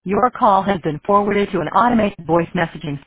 Your call has been forwarded to an automated voice messaging